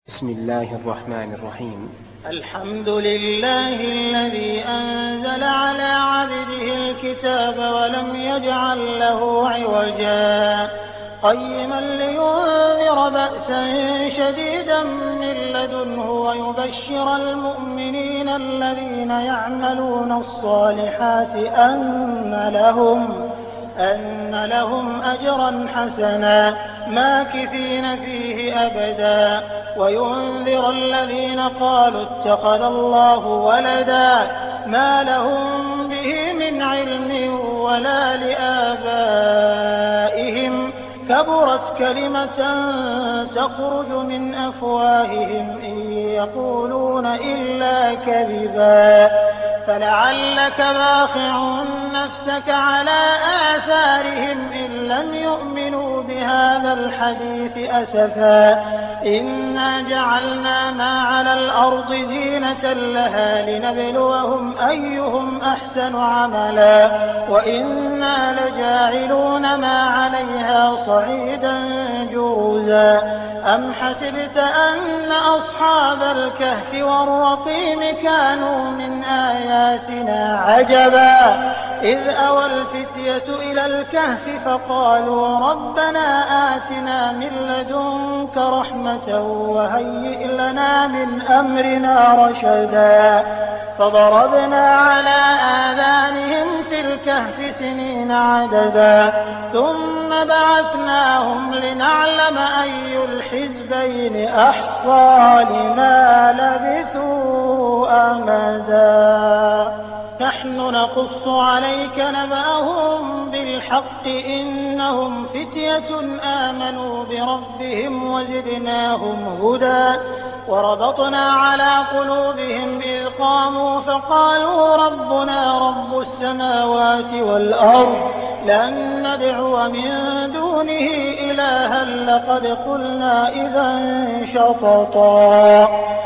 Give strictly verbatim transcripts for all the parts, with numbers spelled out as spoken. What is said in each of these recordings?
بسم الله الرحمن الرحيم. الحمد لله الذي أنزل على عبده الكتاب ولم يجعل له عوجا قيما لينذر بأسا شديدا من لدنه ويبشر المؤمنين الذين يعملون الصالحات أن لهم أن لهم أجرا حسنا ماكثين فيه أبدا وينذر الذين قالوا اتخذ الله ولدا ما لهم به من علم ولا لآبائهم كبرت كلمة تخرج من أفواههم إن يقولون إلا كذبا فلعلك باخع نفسك على آثارهم إن لم يؤمنوا بهذا الحديث أسفا إنا جعلنا ما على الأرض زينة لها لنبلوهم أيهم أحسن عملا وإنا لجاعلون ما عليها صعيدا جرزا أم حسبت أن أصحاب الكهف والرقيم كانوا من آياتنا عجبا إذ أوى الفتية إلى الكهف فقالوا ربنا آتنا من لدنك رحمة وهيئ لنا من أمرنا رشدا فضربنا على آذانهم في الكهف سنين عددا ثم بعثناهم لنعلم أي الحزبين أحصى لما لبثوا أمدا نحن نقص عليك نبأهم بالحق إنهم فتية آمنوا بربهم وزدناهم هدى وربطنا على قلوبهم إذ قاموا فقالوا ربنا رب السماوات والأرض لن ندعو من دونه إلها لقد قلنا إذا شططا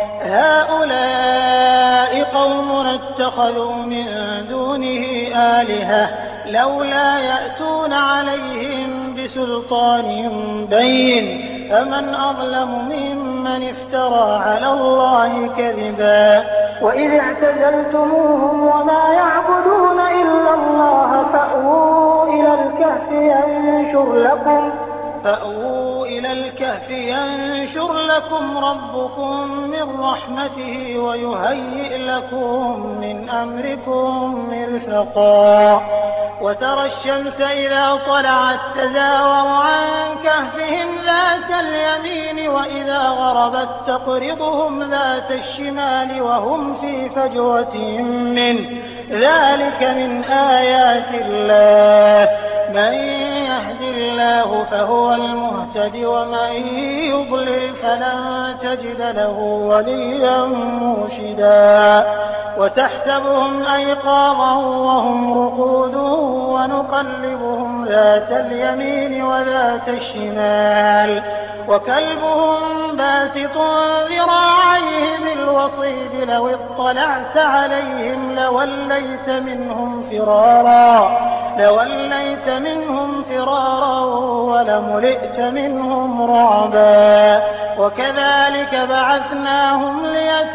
هؤلاء قومنا اتخذوا من دونه آلهة لولا يأتون عليهم بسلطان بين فمن أظلم ممن افترى على الله كذبا وإذ اعتزلتموهم وما يعبدون إلا الله فأووا إلى الكهف ينشر لكم فأووا إلى الكهف ينشر لكم ربكم من رحمته ويهيئ لكم من أمركم مرفقا وترى الشمس إذا طلعت تزاور عن كهفهم ذات اليمين وإذا غربت تقرضهم ذات الشمال وهم في فجوة منه ذلك من آيات الله من يهد الله فهو المهتد ومن يضلل فلن تجد له وليا مرشدا وتحسبهم أيقاظا وهم رقود ونقلبهم ذات اليمين وذات الشمال وكلبهم باسط ذراعيه بالوصيد لو اطلعت عليهم لوليت منهم فرارا لوليت منهم فرارا ولملئت منهم رعبا وكذلك بعثناهم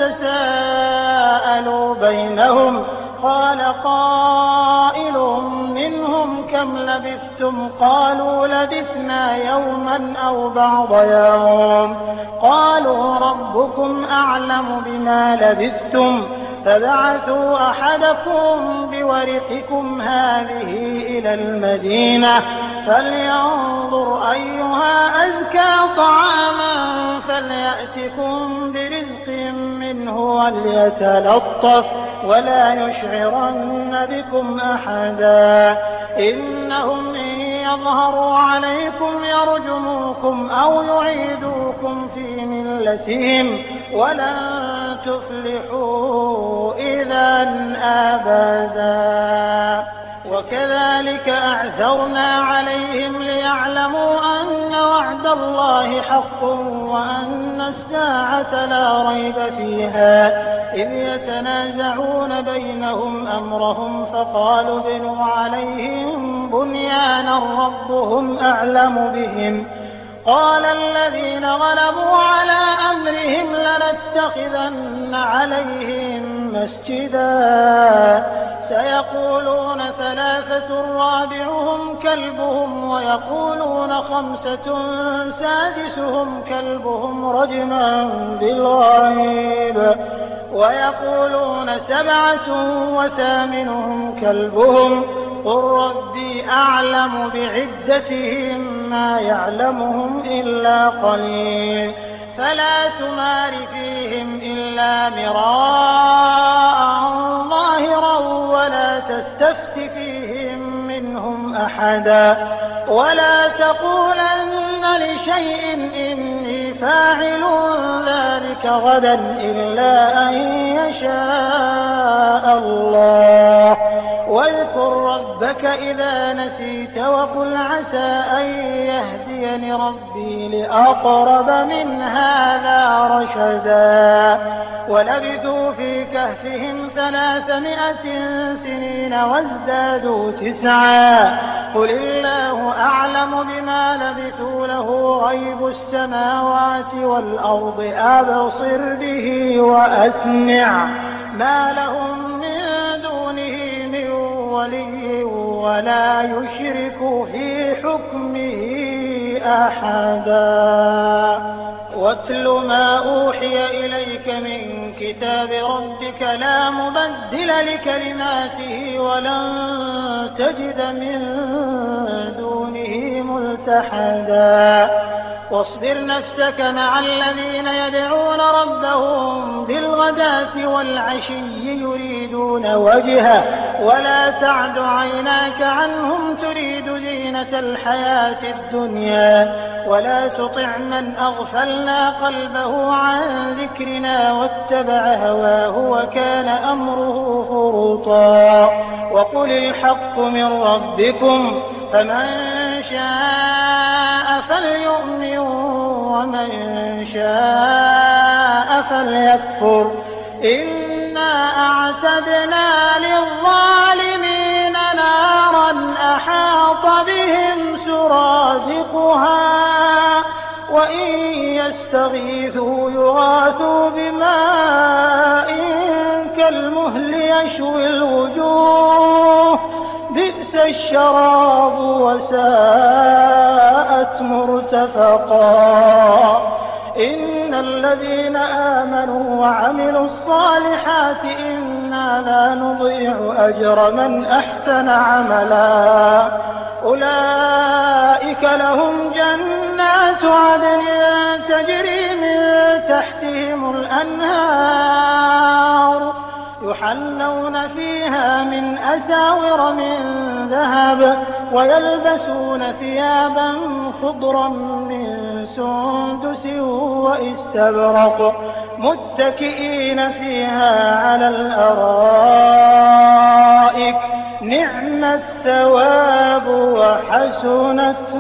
ليتساءلوا بينهم قال قائل منهم كم لبثتم قالوا لبثنا يوما أو بعض يوم قالوا ربكم أعلم بما لبثتم فبعثوا أحدكم بورقكم هذه إلى المدينة فلينظر أيها أزكى طعاما فليأتكم برزق منه وليتلطف ولا يشعرن بكم أحدا إنهم إن يظهروا عليكم يرجموكم أو يعيدوكم في ملتهم ولن تفلحوا إذا أبدا وكذلك أعثرنا عليهم ليعلموا أن وعد الله حق وأن الساعة لا ريب فيها إذ يتنازعون بينهم أمرهم فقالوا ابنوا عليهم بنيانا ربهم أعلم بهم قال الذين غلبوا على أمرهم لنتخذن عليهم مسجدا سيقولون ثلاثة رابعهم كلبهم ويقولون خمسة سادسهم كلبهم رجما بالغيب ويقولون سبعة وثامنهم كلبهم قل ربي أعلم بعدتهم ما يعلمهم إلا قليل فلا تمار فيهم إلا مراء ظاهرا ولا تستفت فيهم منهم أحدا ولا تقولن لشيء إني فاعل ذلك غدا إلا أن يشاء الله واذكر ربك إذا نسيت وقل عسى أن يهديني ربي لأقرب من هذا رشدا ولبثوا في كهفهم ثلاثمائة سنين وازدادوا تسعا قل الله أعلم بما لبثوا له غيب السماوات والأرض أبصر به وأسمع ما لهم من دونه من ولي ولا يشرك في حكمه أحدا واتل ما أوحي إليك من كتاب ربك لا مبدل لكلماته ولن تجد من دونه ملتحدا واصبر نفسك مع الذين يدعون ربهم بالغداة والعشي يريدون وجهه ولا تعد عيناك عنهم تريد زينة الحياة الدنيا ولا تطع من أغفلنا قلبه عن ذكرنا واتبع هواه وكان أمره فرطا وقل الحق من ربكم فمن شاء فليؤمن ومن شاء فليكفر إنا أعتدنا للظالمين نارا أحاط بهم سرادقها وإن يستغيثوا يغاثوا بماء كالمهل يشوي الوجوه بئس الشراب وساءت مرتفقا إن الذين آمنوا وعملوا الصالحات إنا لا نضيع أجر من أحسن عملا أولئك لهم جنات عدن تجري من تحتهم الأنهار يحلون فيها من أساور من ذهب ويلبسون ثيابا خضرا من سندس واستبرق متكئين فيها على الأرائك نعم الثواب وحسنت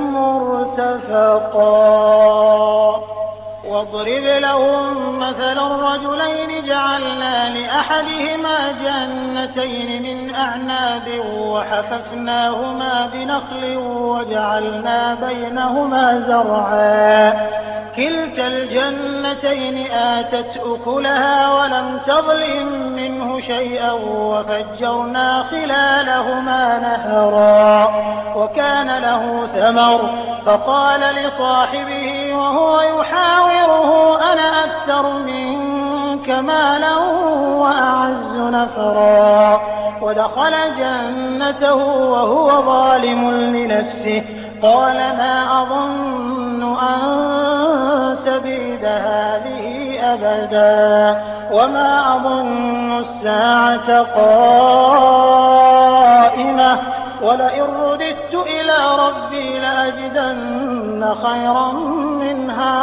مرتفقا واضرب لهم مثل الرجلين جعلنا لأحدهما جنتين من أعناب وحففناهما بنخل وجعلنا بينهما زرعا كلتا الجنتين آتت أكلها ولم تظلم منه شيئا وفجرنا خلالهما نهرا وكان له ثمر فقال لصاحبه وهو يحاوره أنا أكثر منك مالا وأعز نفرا ودخل جنته وهو ظالم لنفسه قال ما أظن أن تبيد هذه أبدا وما أظن الساعة قائمة ولئن رددت إلى ربي لأجدن خيرا منها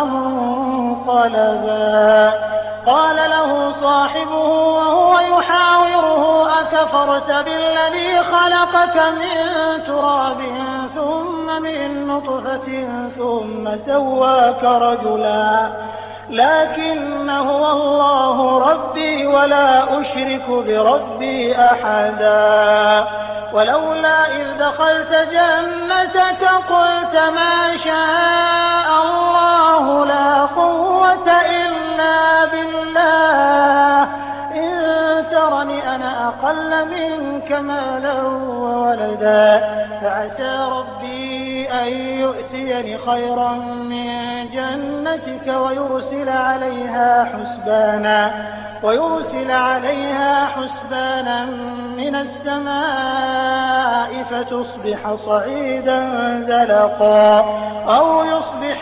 منقلبا قال له صاحبه وهو يحاوره أكفرت بالذي خلقك من تراب ثم من نطفة ثم سواك رجلا لكن هو الله ربي ولا أشرك بربي أحدا ولولا إذ دخلت جنتك قلت ما شاء الله لا قوة إلا بالله إن ترني أنا أقل منك مالا وولدا فعسى ربي أن يؤتيني خيرا من جنتك ويرسل عليها حسبانا ويرسل عليها حسبانا من السماء فتصبح صعيدا زلقا أو يصبح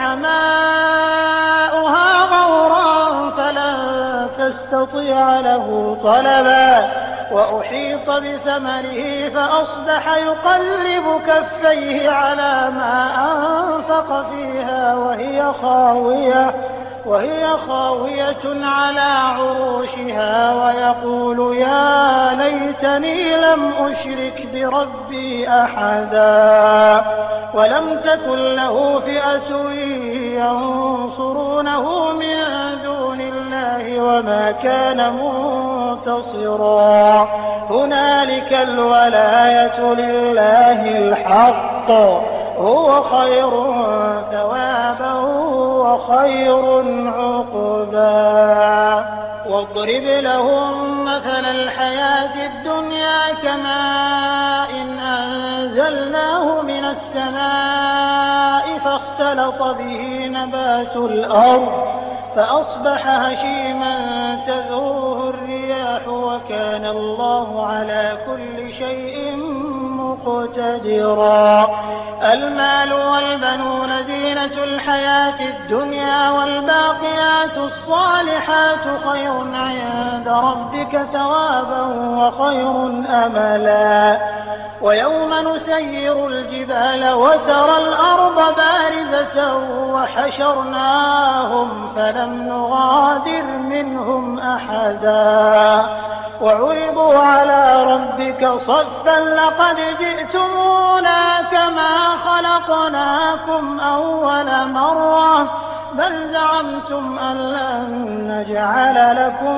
ماؤها غورا فلن تستطيع له طلبا وأحيط بثمره فأصبح يقلب كفيه على ما أنفق فيها وهي خاوية وهي خاوية على عروشها ويقول يا ليتني لم أشرك بربي أحدا ولم تكن له فئة ينصرونه من دون الله وما كان منتصرا هنالك الولاية لله الحق هو خير ثوابا وخير عقبا واضرب لهم مثل الحياة الدنيا كماء إن أنزلناه من السماء فاختلط به نبات الأرض فأصبح هشيما تذروه الرياح وكان الله على كل شيء مقتدرا المال والبنون زينة الحياة الدنيا والباقيات الصالحات خير عند ربك ثوابا وخير أملا ويوم نسير الجبال وترى الأرض بارزة وحشرناهم فلم نغادر منهم أحدا وعرضوا على ربك صفا لقد جئتمونا كما خلقناكم أول مرة بل زعمتم أن لن نجعل لكم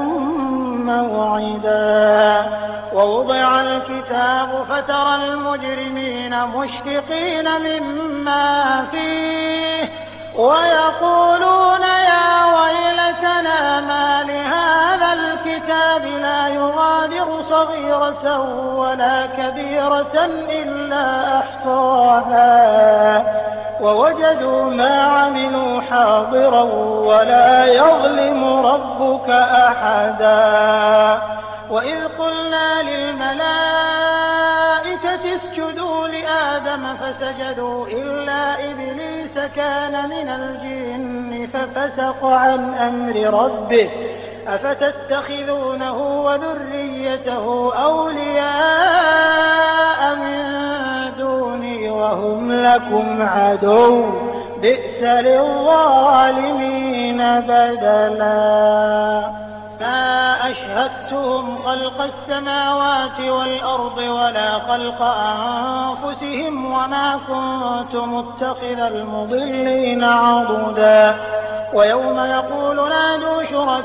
موعدا ووضع الكتاب فترى المجرمين مشفقين مما فيه ويقولون يا ويلتنا ما لهذا الكتاب لا يغادر صغيرة ولا كبيرة إلا أحصاها ووجدوا ما عملوا حاضرا ولا يظلم ربك أحدا وإذ قلنا للملائكة اسجدوا لآدم فسجدوا إلا إبليس كان من الجن ففسق عن أمر ربه أفتتخذونه وذريته أولياء من دوني وهم لكم عدو بئس للظالمين بدلا ما أشهدتهم خلق السماوات والأرض ولا خلق أنفسهم وما كنت متخذ المضلين عضدا ويوم يقول نادوا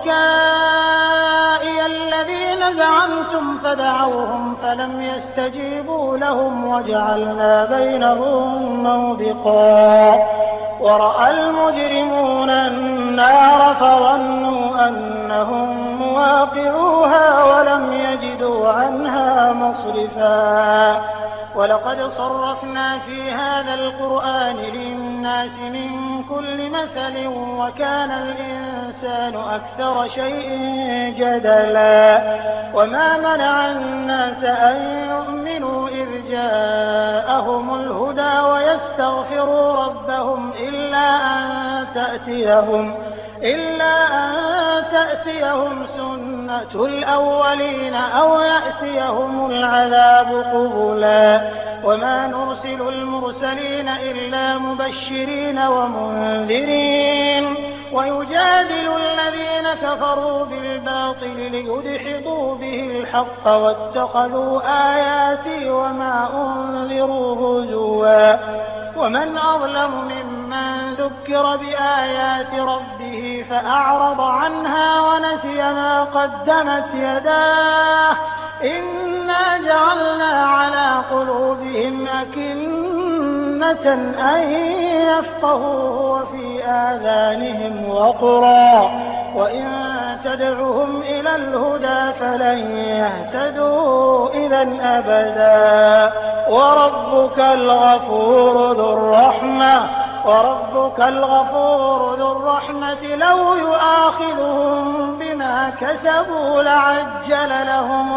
شركائي الذين زعمتم فدعوهم فلم يستجيبوا لهم وجعلنا بينهم موبقا ورأى المجرمون النار فظنوا أنهم مواقعوها ولم يجدوا عنها مصرفا ولقد صرفنا في هذا القرآن للناس من كل مثل وكان الإنسان أكثر شيء جدلا وما منع الناس أن يؤمنوا إذ جاءهم الهدى ويستغفروا ربهم إلا أن تأتيهم إلا أن تأتيهم سنة الأولين أو يأتيهم العذاب قبلا وما نرسل المرسلين إلا مبشرين ومنذرين ويجادل الذين كفروا بالباطل ليدحضوا به الحق واتخذوا آياتي وما أنذروا هزوا ومن أظلم ممن ذكر بآيات ربه فأعرض عنها ونسي ما قدمت يداه إنا جعلنا على قلوبهم أكنة أن يفقهوا وفي آذانهم وقرا وإن تدعهم إلى الهدى فلن يهتدوا إذا أبدا وربك الغفور ذو الرحمة وربك الغفور ذو الرحمة لو يؤاخذهم بما كسبوا لعجل لهم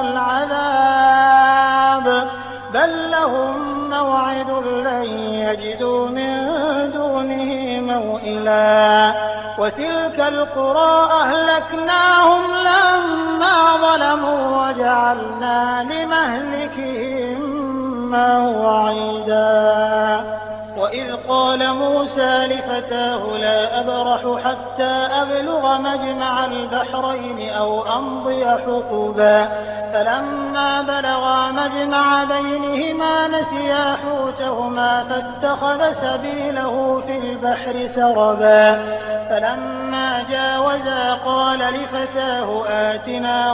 العذاب بل لهم موعد لن يجدوا من دونه موئلا وتلك القرى أهلكناهم لما ظلموا وجعلنا لمهلكهم موعدا وإذ قال موسى لفتاه لا أبرح حتى أبلغ مجمع البحرين أو أمضي حقبا فلما بلغا مجمع بينهما نسيا حوتهما فاتخذ سبيله في البحر سربا فلما جاوزا قال لفتاه آتنا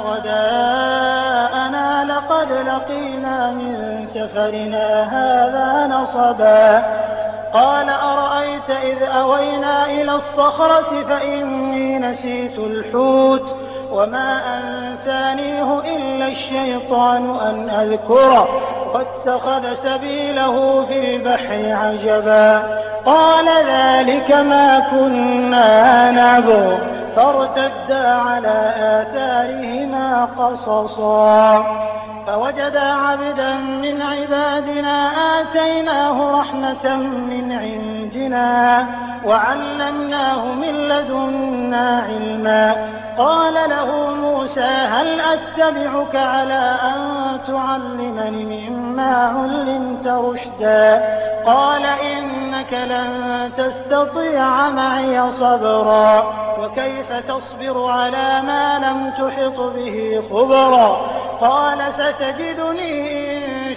غداءنا لقد لقينا من سفرنا هذا نصبا قال أرأيت إذ أوينا إلى الصخرة فإني نسيت الحوت وما أنسانيه إلا الشيطان أن أذكره واتخذ سبيله في البحر عجبا قال ذلك ما كنا نبغ فارتدا على آثارهما قصصا فوجدا عبدا من عبادنا آتيناه رحمة من عندنا وعلمناه من لدنا علما قال له موسى هل أتبعك على أن تعلمني مما علمت رشدا قال إنك لن تستطيع معي صبرا وكيف تصبر على ما لم تحط به خبرا قال ستجدني إن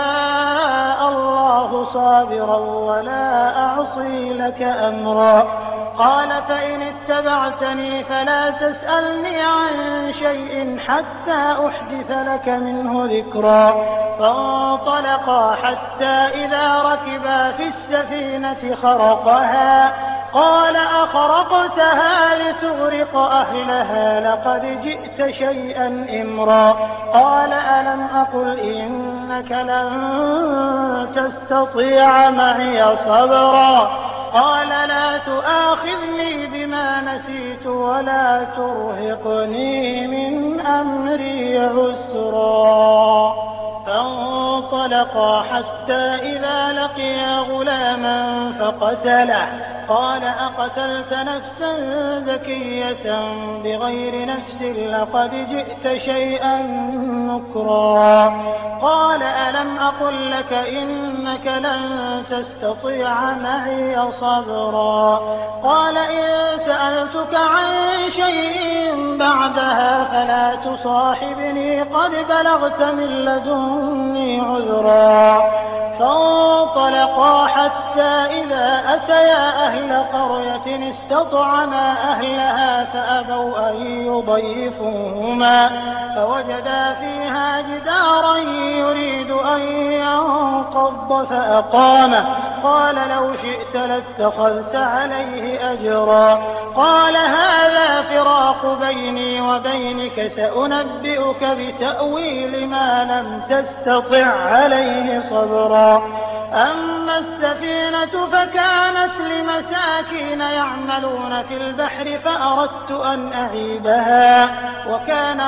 شاء الله صابرا ولا أعصي لك أمرا قال فإن اتبعتني فلا تسألني عن شيء حتى أحدث لك منه ذكرا فانطلقا حتى إذا ركبا في السفينة خرقها قال أخرقتها لتغرق أهلها لقد جئت شيئا إمرا قال ألم أقل إنك لن تستطيع معي صبرا قال لا تؤاخذني بما نسيت ولا ترهقني من أمري عسرا فانطلقا حتى إذا لقيا غلاما فقتله قال أقتلت نفسا زكية بغير نفس لقد جئت شيئا نكرا قال ألم أقل لك إنك لن تستطيع معي صبرا قال إن سألتك عن شيء بعدها فلا تصاحبني قد بلغت من لدني عذرا فانطلقا حتى إذا أتيا أهل قرية استطعما أهلها فأبوا أن يضيفوهما فوجدا فيها جدارا يريد أن ينقض فأقامه قال لو شئت لاتخذت عليه أجرا قال هذا فراق بيني وبينك سأنبئك بتأويل ما لم تستطع عليه صبرا أما السفينة فكانت لمساكين يعملون في البحر فأردت أن أعيبها وكان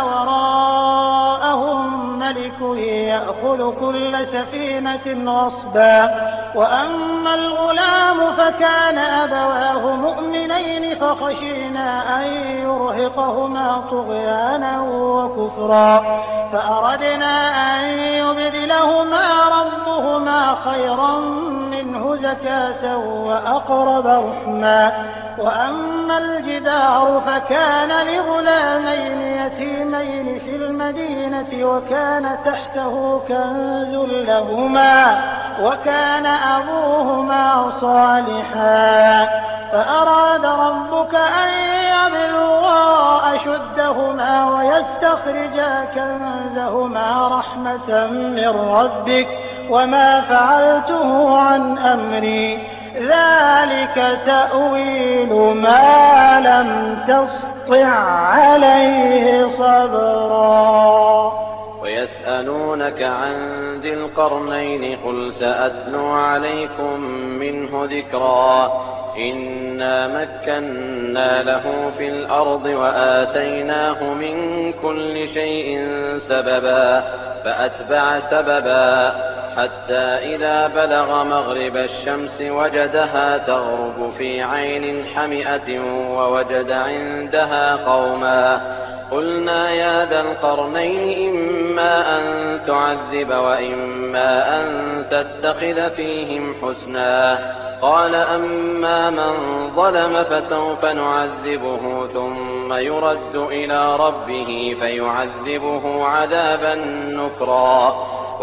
وراءهم ملك يأخذ كل سفينة غصبا وأما الغلام فكان أبواه مؤمنين فخشينا أن يرهقهما طغيانا وكفرا فأردنا أن يبدلهما ربهما خيرا منه زكاة وأقرب رحما وأما الجدار فكان لغلامين يتيمين في المدينة وكان تحته كنز لهما وكان أبوهما صالحا فأراد ربك أن يبلغا أشدهما ويستخرجا واستخرجا كنزهما رحمة من ربك وما فعلته عن أمري ذلك تأويل ما لم تسطع عليه صبرا. ويسألونك عن ذي القرنين قل سأتلو عليكم منه ذكرا إنا مكنا له في الأرض وآتيناه من كل شيء سببا فأتبع سببا حتى إذا بلغ مغرب الشمس وجدها تغرب في عين حمئة ووجد عندها قوما قلنا يا ذا القرنين إما أن تعذب وإما أن تتخذ فيهم حسنا قال أما من ظلم فسوف نعذبه ثم يرد إلى ربه فيعذبه عذابا نكرا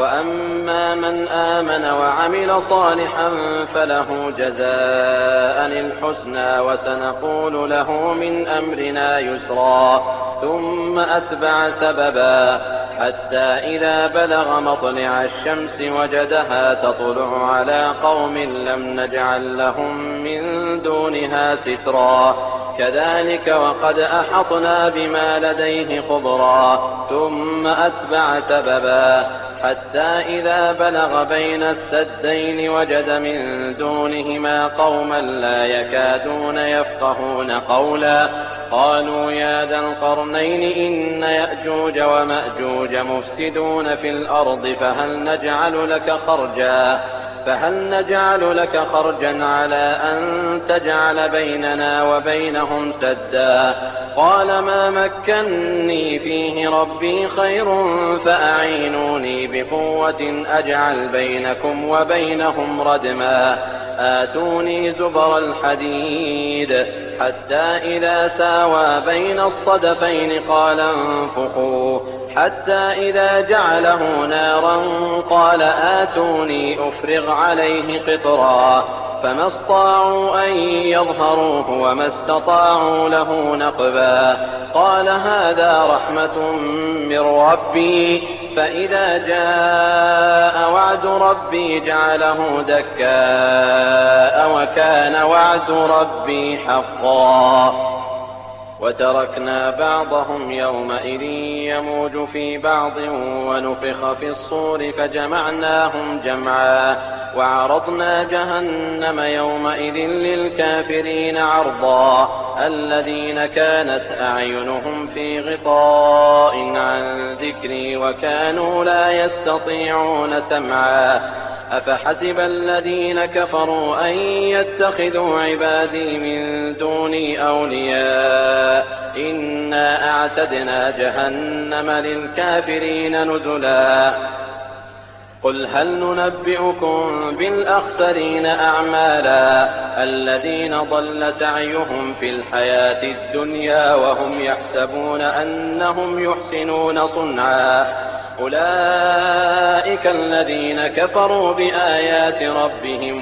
وأما من آمن وعمل صالحا فله جزاء الحسنى وسنقول له من أمرنا يسرا ثم أتبع سببا حتى إذا بلغ مطلع الشمس وجدها تطلع على قوم لم نجعل لهم من دونها سترا كذلك وقد أحطنا بما لديه خبرا ثم أتبع سببا حتى إذا بلغ بين السدين وجد من دونهما قوما لا يكادون يفقهون قولا قالوا يا ذا القرنين إن يأجوج ومأجوج مفسدون في الأرض فهل نجعل لك خرجا فهل نجعل لك خرجا على أن تجعل بيننا وبينهم سدا قال ما مكني فيه ربي خير فأعينوني بقوة أجعل بينكم وبينهم ردما آتوني زبر الحديد حتى إذا ساوى بين الصدفين قال انفخوا حتى إذا جعله نارا قال آتوني أفرغ عليه قطرا فما استطاعوا أن يظهروه وما استطاعوا له نقبا قال هذا رحمة من ربي فإذا جاء وعد ربي جعله دكاء وكان وعد ربي حقا وتركنا بعضهم يومئذ يموج في بعض ونفخ في الصور فجمعناهم جمعا وعرضنا جهنم يومئذ للكافرين عرضا الذين كانت أعينهم في غطاء عن ذكري وكانوا لا يستطيعون سمعا أفحسب الذين كفروا أن يتخذوا عبادي من دوني أولياء إنا أعتدنا جهنم للكافرين نزلا قل هل ننبئكم بالأخسرين أعمالا الذين ضل سعيهم في الحياة الدنيا وهم يحسبون أنهم يحسنون صنعا أولئك الذين كفروا بآيات ربهم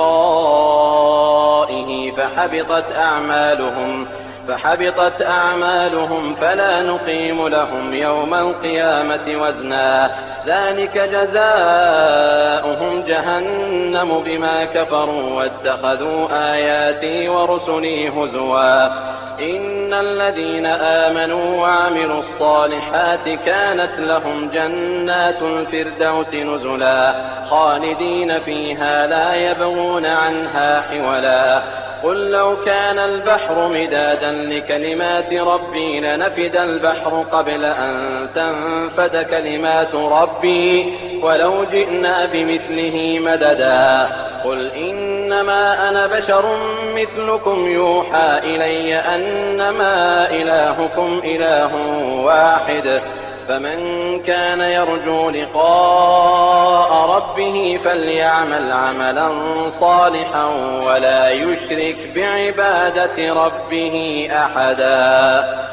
ولقائه فحبطت أعمالهم فحبطت أعمالهم فلا نقيم لهم يوم القيامة وزنا ذلك جزاؤهم جهنم بما كفروا واتخذوا آياتي ورسلي هزوا إن الذين آمنوا وعملوا الصالحات كانت لهم جنات الفردوس نزلا خالدين فيها لا يبغون عنها حولا قل لو كان البحر مدادا لكلمات ربي لنفد البحر قبل أن تنفد كلمات ربي ولو جئنا بمثله مددا قل إنما أنا بشر مثلكم يوحى إلي أنما إلهكم إله واحد فمن كان يرجو لقاء ربه فليعمل عملا صالحا ولا يشرك بعبادة ربه أحدا.